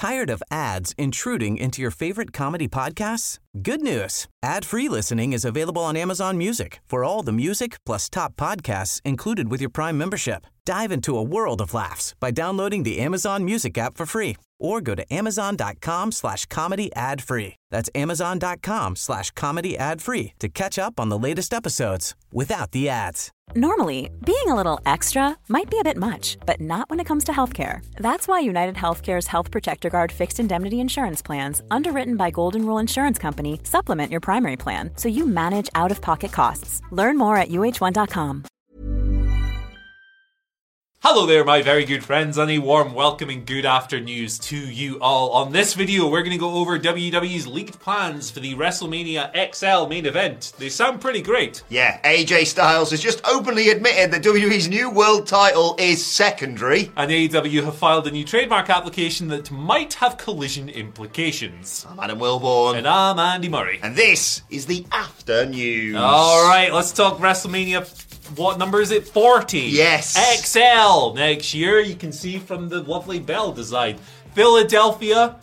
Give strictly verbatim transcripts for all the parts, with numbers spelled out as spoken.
Tired of ads intruding into your favorite comedy podcasts? Good news. Ad-free listening is available on Amazon Music for all the music plus top podcasts included with your Prime membership. Dive into a world of laughs by downloading the Amazon Music app for free or go to amazon.com slash comedy ad free. That's amazon.com slash comedy ad free to catch up on the latest episodes without the ads. Normally, being a little extra might be a bit much, but not when it comes to healthcare. That's why United Healthcare's Health Protector Guard fixed indemnity insurance plans, underwritten by Golden Rule Insurance Company, supplement your primary plan so you manage out-of-pocket costs. Learn more at U H one dot com. Hello there, my very good friends, and a warm welcome and good afternoons to you all. On this video, we're going to go over W W E's leaked plans for the WrestleMania X L main event. They sound pretty great. Yeah, A J Styles has just openly admitted that W W E's new world title is secondary. And A E W have filed a new trademark application that might have collision implications. I'm Adam Wilborn. And I'm Andy Murray. And this is the After News. Alright, let's talk WrestleMania. What number is it? forty. Yes. X L next year. You can see from the lovely bell design. Philadelphia,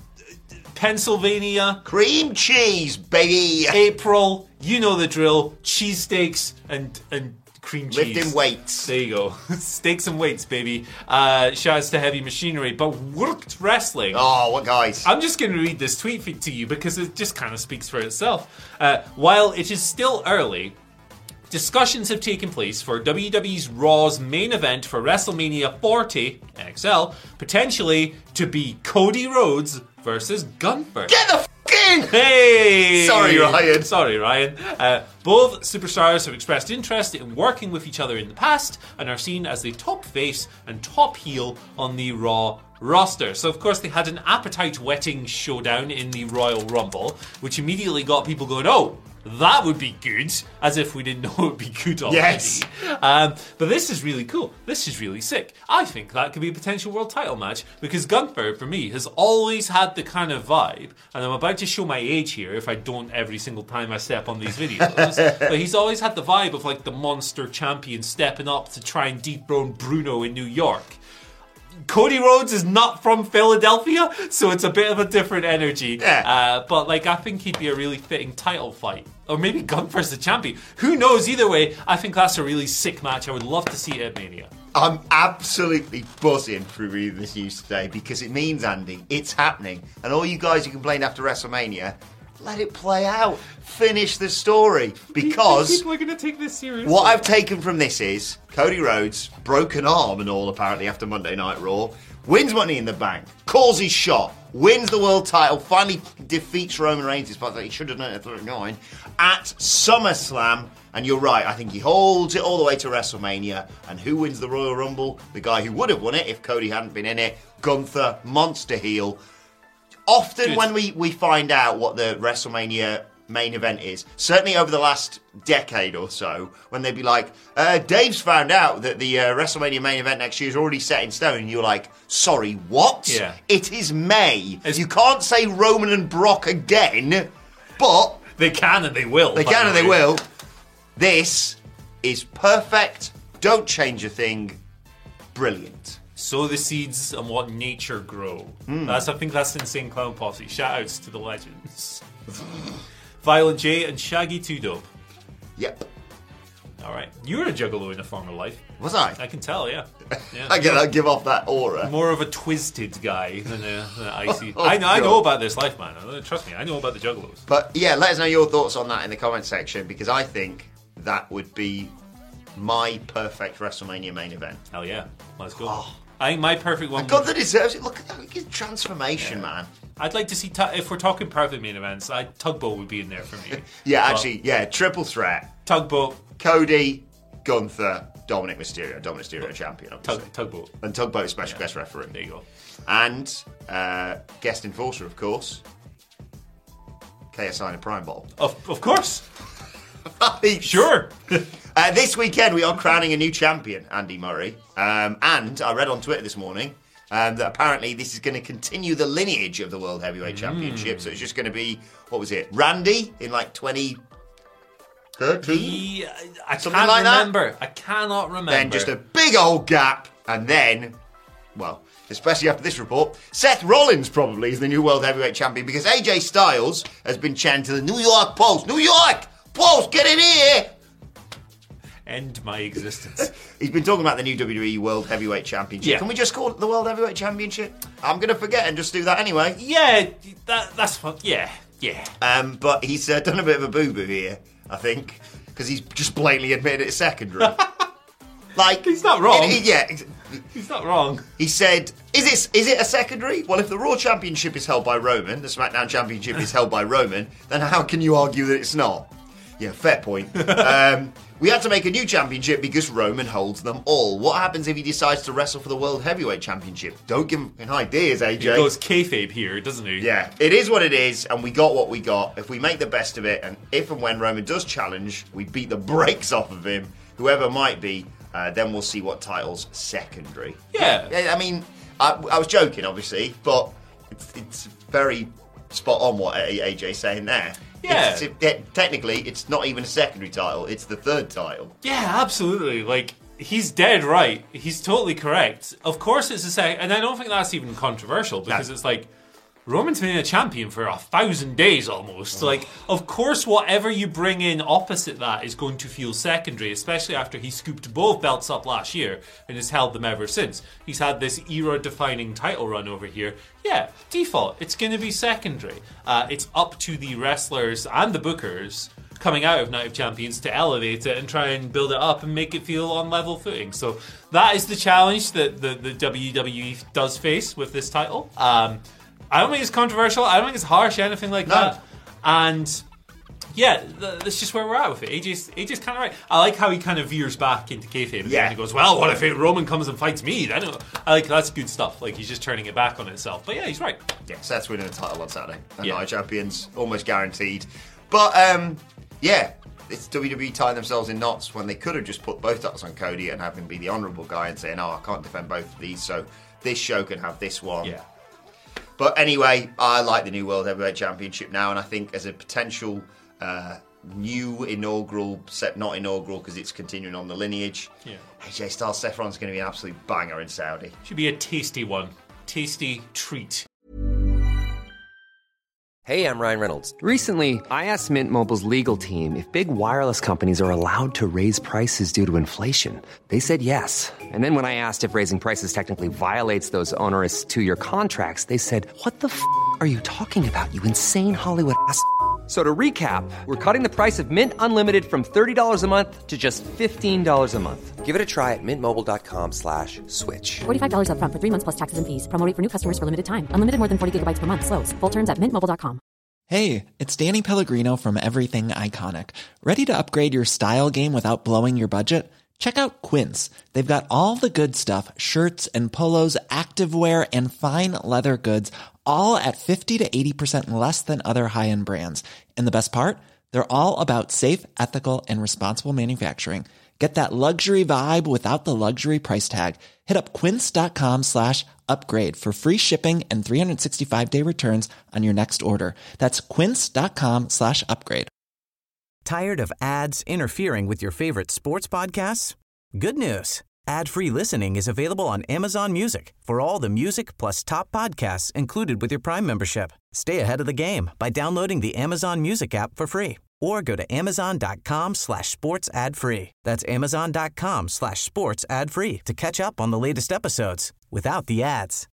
Pennsylvania. Cream cheese, baby. April. You know the drill. Cheesesteaks and and cream cheese. Lifting weights. There you go. Steaks and weights, baby. Uh, shouts to Heavy Machinery. But Worked Wrestling. Oh, what guys? I'm just going to read this tweet to you because it just kind of speaks for itself. Uh, while it is still early, discussions have taken place for W W E's Raw's main event for WrestleMania forty X L, potentially to be Cody Rhodes versus Gunther. Get the f*** in! Hey! Sorry, Ryan. Sorry, Ryan. Uh, both superstars have expressed interest in working with each other in the past and are seen as the top face and top heel on the Raw roster. So, of course, they had an appetite-whetting showdown in the Royal Rumble, which immediately got people going, oh, that would be good, as if we didn't know it would be good already. Yes. Um, but this is really cool. This is really sick. I think that could be a potential world title match because Gunther, for me, has always had the kind of vibe, and I'm about to show my age here if I don't every single time I step on these videos, but he's always had the vibe of like the monster champion stepping up to try and dethrone Bruno in New York. Cody Rhodes is not from Philadelphia, so it's a bit of a different energy. Yeah. Uh, but like, I think he'd be a really fitting title fight. Or maybe Gunther's the champion. Who knows? Either way, I think that's a really sick match. I would love to see it at Mania. I'm absolutely buzzing through reading this news today because it means, Andy, it's happening. And all you guys who complained after WrestleMania, let it play out. Finish the story. Because people are going to take this seriously. What I've taken from this is Cody Rhodes, broken arm and all apparently after Monday Night Raw, wins Money in the Bank, calls his shot, wins the world title, finally defeats Roman Reigns, despite that he should have done it at thirty-nine, at SummerSlam. And you're right, I think he holds it all the way to WrestleMania. And who wins the Royal Rumble? The guy who would have won it if Cody hadn't been in it, Gunther, monster heel. Often Good. when we, we find out what the WrestleMania main event is, certainly over the last decade or so, when they'd be like, uh, Dave's found out that the uh, WrestleMania main event next year is already set in stone, and you're like, sorry, what? Yeah. It is May. It's- you can't say Roman and Brock again, but... They can and they will. They can and they will. This is perfect. Don't change a thing. Brilliant. Sow the seeds and what nature grow. Mm. That's I think that's Insane Clown Posse. Shout outs to the legends. Violent J and Shaggy Two Dope. Yep. Alright. You were a juggalo in a former life. Was I? I can tell, yeah. yeah. I get I give off that aura. More of a twisted guy than a, than an icy. Oh, I, know, I God. know about this life, man. Trust me, I know about the juggalos. But yeah, let us know your thoughts on that in the comment section, because I think that would be my perfect WrestleMania main event. Hell yeah. Let's go. Oh. I think my perfect one. God, that deserves it. Look at that. Look at his transformation, yeah. man. I'd like to see, tu- if we're talking perfect main events, I, Tugboat would be in there for me. yeah, but actually, yeah, triple threat. Tugboat. Cody, Gunther, Dominic Mysterio. Dominic Mysterio, but, champion, obviously. Tug, tugboat. And Tugboat, special yeah. guest referee. There you go. And uh, guest enforcer, of course, K S I and Prime Ball. Of, of course. Sure. uh, this weekend, we are crowning a new champion, Andy Murray. Um, and I read on Twitter this morning um, that apparently this is going to continue the lineage of the World Heavyweight mm. Championship. So it's just going to be, what was it, Randy in like twenty thirteen? Yeah, I Something can't like remember. That? I cannot remember. Then just a big old gap, and then, well, especially after this report, Seth Rollins probably is the new World Heavyweight Champion because A J Styles has been chanting to the New York Post, New York Post, get in here! End my existence. He's been talking about the new W W E World Heavyweight Championship. Yeah. Can we just call it the World Heavyweight Championship? I'm going to forget and just do that anyway. Yeah, that, that's fun. Yeah, yeah. Um, but he's uh, done a bit of a boo-boo here, I think, because he's just blatantly admitted it's secondary. Like He's not wrong. it- it- yeah, ex- He's not wrong. he said, "Is it is it a secondary? Well, if the Raw Championship is held by Roman, the SmackDown Championship is held by Roman, then how can you argue that it's not?" Yeah, fair point. um, we had to make a new championship because Roman holds them all. What happens if he decides to wrestle for the World Heavyweight Championship? Don't give him ideas, A J. He goes kayfabe here, doesn't he? Yeah, it is what it is, and we got what we got. If we make the best of it, and if and when Roman does challenge, we beat the brakes off of him, whoever might be, uh, then we'll see what title's secondary. Yeah. I mean, I, I was joking, obviously, but it's, it's very spot on what A J's saying there. Yeah. It's, it's, it, technically, it's not even a secondary title, it's the third title. Yeah, absolutely. Like, he's dead right. He's totally correct. Of course it's a sec, and I don't think that's even controversial because No. it's like, Roman's been a champion for a thousand days almost. Like, of course, whatever you bring in opposite that is going to feel secondary, especially after he scooped both belts up last year and has held them ever since. He's had this era-defining title run over here. Yeah, default, it's going to be secondary. Uh, it's up to the wrestlers and the bookers coming out of Night of Champions to elevate it and try and build it up and make it feel on level footing. So that is the challenge that the, the W W E does face with this title. Um... I don't think it's controversial. I don't think it's harsh, anything like No. that. And yeah, th- that's just where we're at with it. A J's, A J's kind of right. I like how he kind of veers back into kayfabe. Yeah. And he goes, well, what if it, Roman comes and fights me? Then it- I like that's good stuff. Like he's just turning it back on itself. But yeah, he's right. Yeah, Seth's winning the title on Saturday. And Yeah. Night of Champions, almost guaranteed. But, um, yeah, it's W W E tying themselves in knots when they could have just put both titles on Cody and have him be the honourable guy and saying, oh, I can't defend both of these, so this show can have this one. Yeah. But anyway, I like the new World Heavyweight Championship now, and I think as a potential uh, new inaugural, set not inaugural because it's continuing on the lineage, Yeah. A J Styles Seth Rollins is going to be an absolute banger in Saudi. Should be a tasty one. Tasty treat. Hey, I'm Ryan Reynolds. Recently, I asked Mint Mobile's legal team if big wireless companies are allowed to raise prices due to inflation. They said yes. And then when I asked if raising prices technically violates those onerous two-year contracts, they said, what the f*** are you talking about, you insane Hollywood ass f- So to recap, we're cutting the price of Mint Unlimited from thirty dollars a month to just fifteen dollars a month. Give it a try at mintmobile.com slash switch. forty-five dollars up front for three months plus taxes and fees. Promo rate for new customers for limited time. Unlimited more than forty gigabytes per month. Slows full terms at mint mobile dot com. Hey, it's Danny Pellegrino from Everything Iconic. Ready to upgrade your style game without blowing your budget? Check out Quince. They've got all the good stuff, shirts and polos, activewear, and fine leather goods, all at fifty to eighty percent less than other high-end brands. And the best part? They're all about safe, ethical, and responsible manufacturing. Get that luxury vibe without the luxury price tag. Hit up quince.com slash upgrade for free shipping and three sixty-five day returns on your next order. That's quince.com slash upgrade. Tired of ads interfering with your favorite sports podcasts? Good news. Ad-free listening is available on Amazon Music for all the music plus top podcasts included with your Prime membership. Stay ahead of the game by downloading the Amazon Music app for free or go to amazon.com slash sports ad free. That's amazon.com slash sports ad free to catch up on the latest episodes without the ads.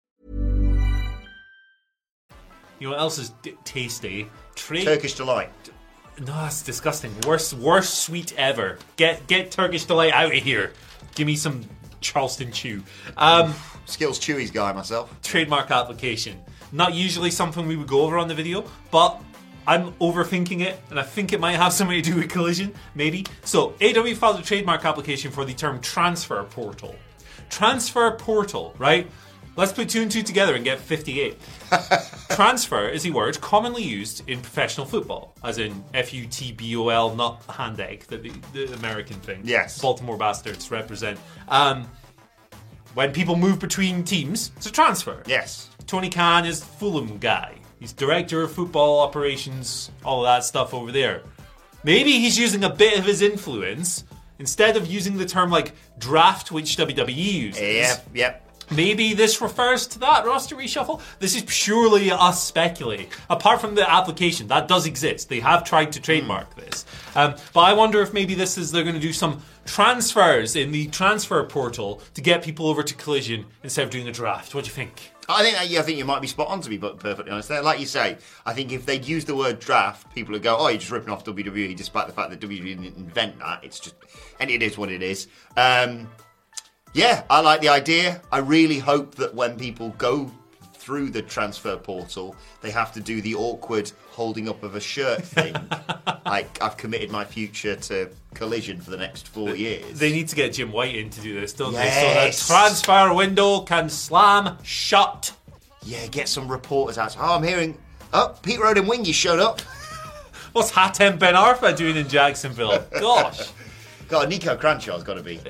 You know what else is d- tasty? Trade. Turkish Delight. No, that's disgusting. Worst, worst sweet ever. Get get Turkish Delight out of here. Give me some Charleston Chew. Um, Skills Chewy's guy myself. trademark application. Not usually something we would go over on the video, but I'm overthinking it, and I think it might have something to do with Collision, maybe. So, A W filed a trademark application for the term transfer portal. Transfer portal, right? Let's put two and two together and get fifty-eight. Transfer is a word commonly used in professional football, as in F U T B O L, not hand egg, the, the American thing. Yes. Baltimore Bastards represent. Um, when people move between teams, it's a transfer. Yes. Tony Khan is Fulham guy. He's director of football operations, all of that stuff over there. Maybe he's using a bit of his influence instead of using the term like draft, which W W E uses. Yep, yep. Maybe this refers to that roster reshuffle. This is purely us speculating. Apart from the application, that does exist. They have tried to trademark mm. this. Um, but I wonder if maybe this is they're going to do some transfers in the transfer portal to get people over to Collision instead of doing a draft. What do you think? I think yeah, I think you might be spot on, to be perfectly honest there. Like you say, I think if they'd use the word draft, people would go, oh, you're just ripping off W W E, despite the fact that W W E didn't invent that. It's just, and it is what it is. Um, yeah, I like the idea. I really hope that when people go through the transfer portal, they have to do the awkward holding up of a shirt thing. Like, I've committed my future to Collision for the next four years. They need to get Jim White in to do this, don't yes. they? So the transfer window can slam shut. Yeah, get some reporters out. Oh, I'm hearing, oh, Pete Roden Wingy showed up. What's Hatem Ben Arfa doing in Jacksonville? Gosh. God, Nico Cranshaw's got to be.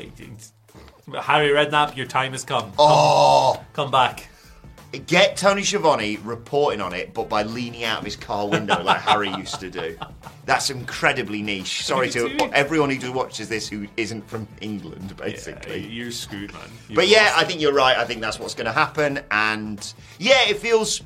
Harry Redknapp, your time has come. Oh. Come, come back. Get Tony Schiavone reporting on it, but by leaning out of his car window like Harry used to do. That's incredibly niche. Sorry to everyone who just watches this who isn't from England, basically. Yeah, you're screwed, man. You're but yeah, I think you're right. I think that's what's going to happen. And yeah, it feels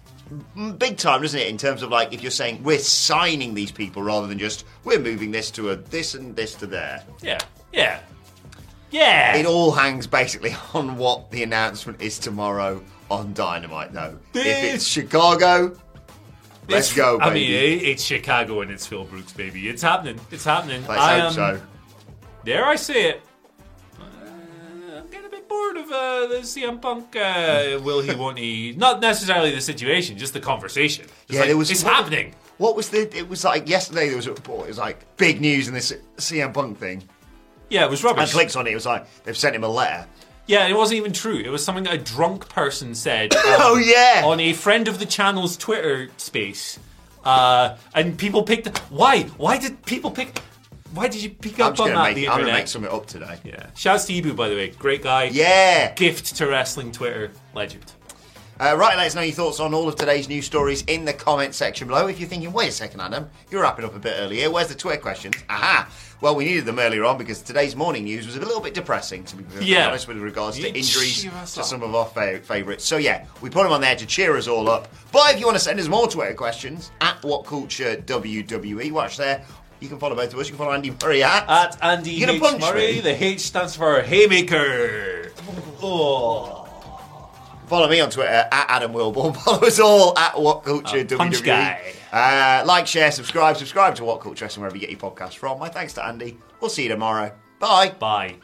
big time, doesn't it? In terms of like, if you're saying we're signing these people rather than just we're moving this to a this and this to there. Yeah, yeah, yeah. It all hangs basically on what the announcement is tomorrow on Dynamite, though. This, if it's Chicago, let's go, baby. I mean, it's Chicago and it's Phil Brooks, baby. It's happening. It's happening. Let's I, hope um, so. Dare I say it? Uh, I'm getting a bit bored of uh, the C M Punk. Uh, will he? Won't he? Not necessarily the situation, just the conversation. Just yeah, like, there was it's what, happening. What was the? It was like yesterday. There was a report. It was like big news in this C M Punk thing. Yeah, it was rubbish. And clicks on it. It was like they've sent him a letter. Yeah, it wasn't even true. It was something that a drunk person said. On, oh, yeah. On a friend of the channel's Twitter space. Uh, and people picked... Why? Why did people pick... Why did you pick I'm up on that, make, the I'm internet? going to make something up today. Yeah. Shouts to Ibu, by the way. Great guy. Yeah. Gift to wrestling Twitter. Legend. Uh, right, let us know your thoughts on all of today's news stories in the comment section below. If you're thinking, wait a second, Adam, you're wrapping up a bit earlier. Where's the Twitter questions? Aha! Well, we needed them earlier on because today's morning news was a little bit depressing, to be yeah. honest, with regards to injuries to some of our fa- favourites. So, yeah, we put them on there to cheer us all up. But if you want to send us more Twitter questions, at WhatCultureWWE, watch there. You can follow both of us. You can follow Andy Murray at... At Andy You're H. punch Murray. me? The H stands for Haymaker. Oh. Follow me on Twitter, at Adam Wilborn. Follow us all at WhatCultureWWE. Uh, punch guy. Uh, like, share, subscribe. Subscribe to What Culture Wrestling wherever you get your podcasts from. My thanks to Andy. We'll see you tomorrow. Bye. Bye.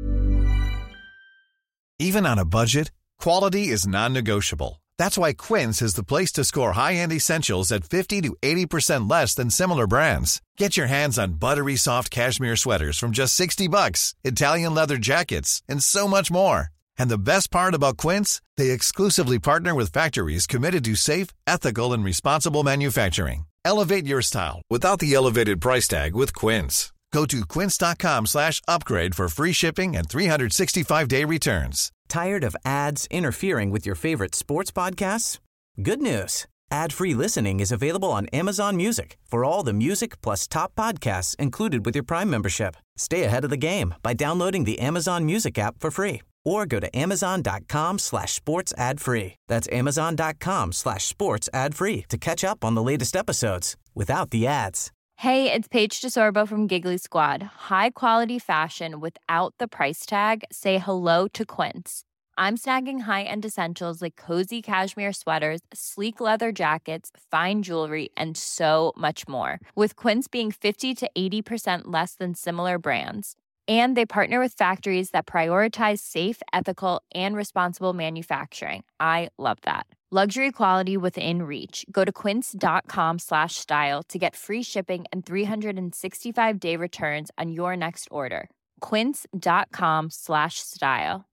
Even on a budget, quality is non-negotiable. That's why Quince is the place to score high-end essentials at fifty to eighty percent less than similar brands. Get your hands on buttery soft cashmere sweaters from just sixty bucks, Italian leather jackets, and so much more. And the best part about Quince, they exclusively partner with factories committed to safe, ethical, and responsible manufacturing. Elevate your style without the elevated price tag with Quince. Go to quince.com slash upgrade for free shipping and three sixty-five day returns. Tired of ads interfering with your favorite sports podcasts? Good news. Ad-free listening is available on Amazon Music for all the music plus top podcasts included with your Prime membership. Stay ahead of the game by downloading the Amazon Music app for free or go to amazon.com slash sports ad free. That's amazon.com slash sports ad free to catch up on the latest episodes without the ads. Hey, it's Paige DeSorbo from Giggly Squad. High quality fashion without the price tag. Say hello to Quince. I'm snagging high-end essentials like cozy cashmere sweaters, sleek leather jackets, fine jewelry, and so much more. With Quince being fifty to eighty percent less than similar brands. And they partner with factories that prioritize safe, ethical, and responsible manufacturing. I love that. Luxury quality within reach. Go to quince.com slash style to get free shipping and three sixty-five day returns on your next order. Quince.com slash style.